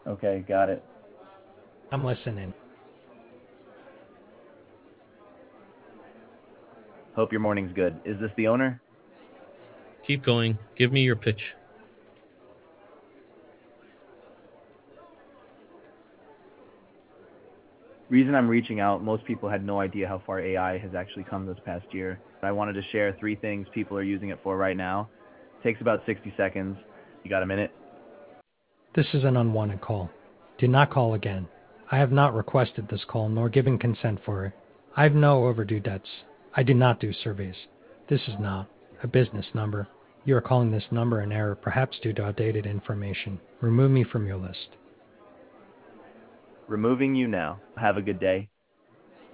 Okay, got it. I'm listening. Hope your morning's good. Is this the owner? Keep going. Give me your pitch. Reason I'm reaching out, most people had no idea how far AI has actually come this past year. I wanted to share three things people are using it for right now. Takes about 60 seconds. You got a minute? This is an unwanted call. Do not call again. I have not requested this call nor given consent for it. I have no overdue debts. I do not do surveys. This is not a business number. You are calling this number in error, perhaps due to outdated information. Remove me from your list. Removing you now. Have a good day.